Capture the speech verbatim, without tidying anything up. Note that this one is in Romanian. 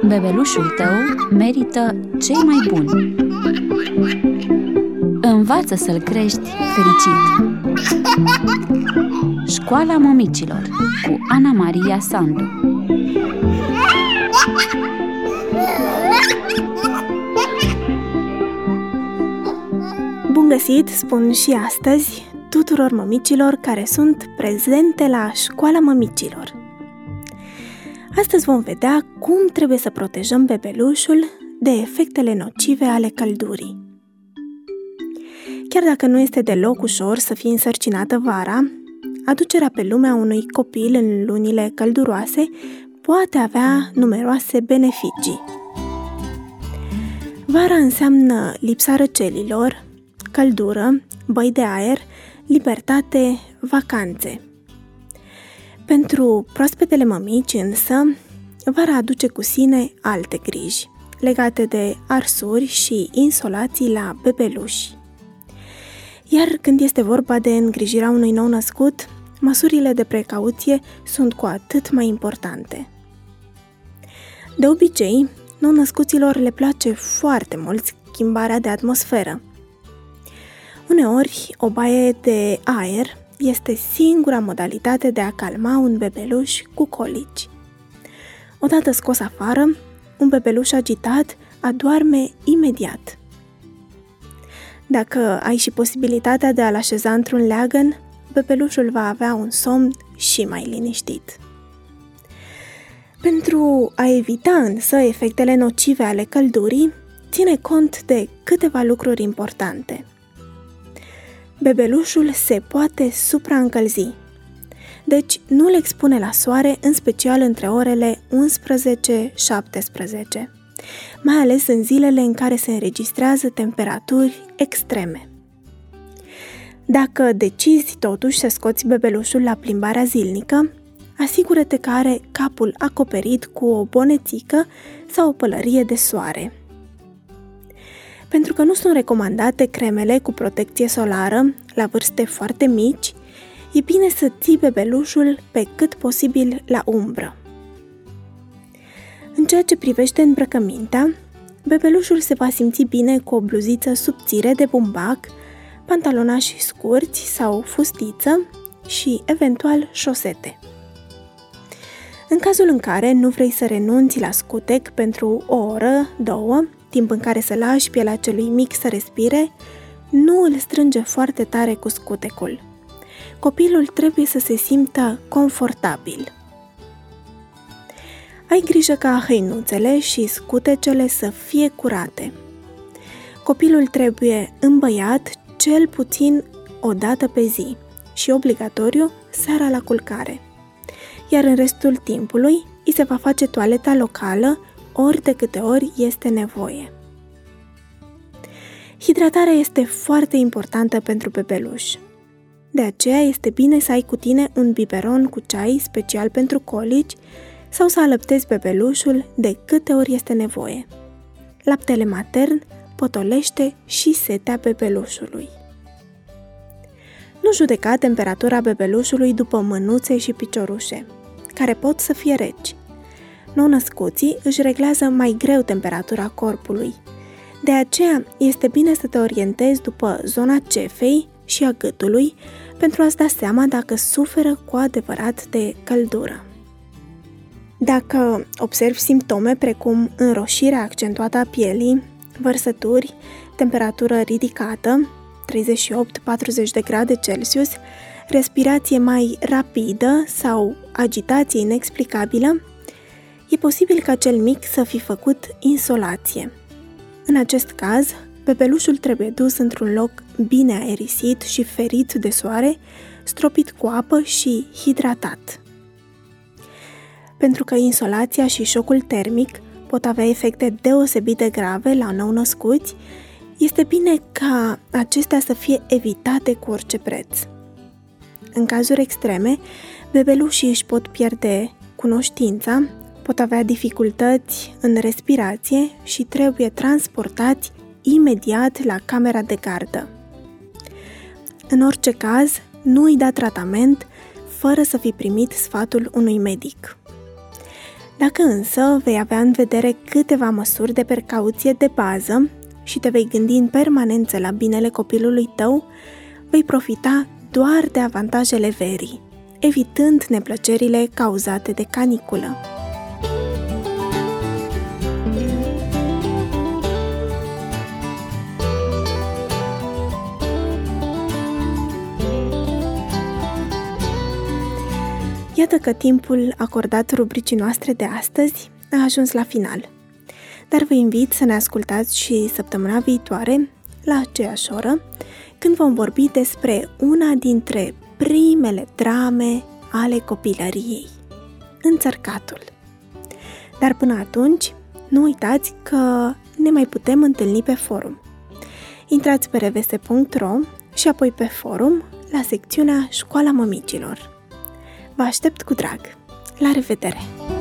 Bebelușul tău merită cei mai buni. Învață să-l crești fericit. Școala Mămicilor cu Ana Maria Sandu. Bun găsit, spun și astăzi, tuturor mămicilor care sunt prezente la Școala Mămicilor. Astăzi vom vedea cum trebuie să protejăm bebelușul de efectele nocive ale căldurii. Chiar dacă nu este deloc ușor să fii însărcinată vara, aducerea pe lume a unui copil în lunile călduroase poate avea numeroase beneficii. Vara înseamnă lipsa răcelilor, căldură, băi de aer, libertate, vacanțe. Pentru proaspetele mămici însă, vara aduce cu sine alte griji, legate de arsuri și insolații la bebeluși. Iar când este vorba de îngrijirea unui nou născut, măsurile de precauție sunt cu atât mai importante. De obicei, nou-născuților le place foarte mult schimbarea de atmosferă. Uneori, o baie de aer este singura modalitate de a calma un bebeluș cu colici. Odată scos afară, un bebeluș agitat adorme imediat. Dacă ai și posibilitatea de a-l așeza într-un leagăn, bebelușul va avea un somn și mai liniștit. Pentru a evita însă efectele nocive ale căldurii, ține cont de câteva lucruri importante. Bebelușul se poate supraîncălzi, deci nu-l expune la soare, în special între orele unsprezece șaptesprezece, mai ales în zilele în care se înregistrează temperaturi extreme. Dacă decizi totuși să scoți bebelușul la plimbarea zilnică, asigură-te că are capul acoperit cu o bonețică sau o pălărie de soare. Pentru că nu sunt recomandate cremele cu protecție solară la vârste foarte mici, e bine să ții bebelușul pe cât posibil la umbră. În ceea ce privește îmbrăcămintea, bebelușul se va simți bine cu o bluziță subțire de bumbac, pantalonași scurți sau fustiță și, eventual, șosete. În cazul în care nu vrei să renunți la scutec pentru o oră, două, timp în care să lași pielea celui mic să respire, nu îl strânge foarte tare cu scutecul. Copilul trebuie să se simtă confortabil. Ai grijă ca hăinuțele și scutecele să fie curate. Copilul trebuie îmbăiat cel puțin o dată pe zi și obligatoriu seara la culcare. Iar în restul timpului îi se va face toaleta locală ori de câte ori este nevoie. Hidratarea este foarte importantă pentru bebeluș. De aceea este bine să ai cu tine un biberon cu ceai special pentru colici sau să alăptezi bebelușul de câte ori este nevoie. Laptele matern potolește și setea bebelușului. Nu judeca temperatura bebelușului după mânuțe și piciorușe, care pot să fie reci. Nou-născuții își reglează mai greu temperatura corpului. De aceea este bine să te orientezi după zona cefei și a gâtului pentru a-ți da seama dacă suferă cu adevărat de căldură. Dacă observi simptome precum înroșirea accentuată a pielii, vărsături, temperatură ridicată, treizeci și opt patruzeci de grade Celsius, respirație mai rapidă sau agitație inexplicabilă, e posibil ca cel mic să fi făcut insolație. În acest caz, bebelușul trebuie dus într-un loc bine aerisit și ferit de soare, stropit cu apă și hidratat. Pentru că insolația și șocul termic pot avea efecte deosebit de grave la nou-născuți, este bine ca acestea să fie evitate cu orice preț. În cazuri extreme, bebelușii își pot pierde cunoștința, pot avea dificultăți în respirație și trebuie transportați imediat la camera de gardă. În orice caz, nu îi da tratament fără să fi primit sfatul unui medic. Dacă însă vei avea în vedere câteva măsuri de precauție de bază și te vei gândi în permanență la binele copilului tău, vei profita doar de avantajele verii, evitând neplăcerile cauzate de caniculă. Iată că timpul acordat rubricii noastre de astăzi a ajuns la final, dar vă invit să ne ascultați și săptămâna viitoare, la aceeași oră, când vom vorbi despre una dintre primele drame ale copilăriei, Înțărcatul. Dar până atunci, nu uitați că ne mai putem întâlni pe forum. Intrați pe reveste punct ro și apoi pe forum, la secțiunea Școala Mămicilor. Vă aștept cu drag! La revedere!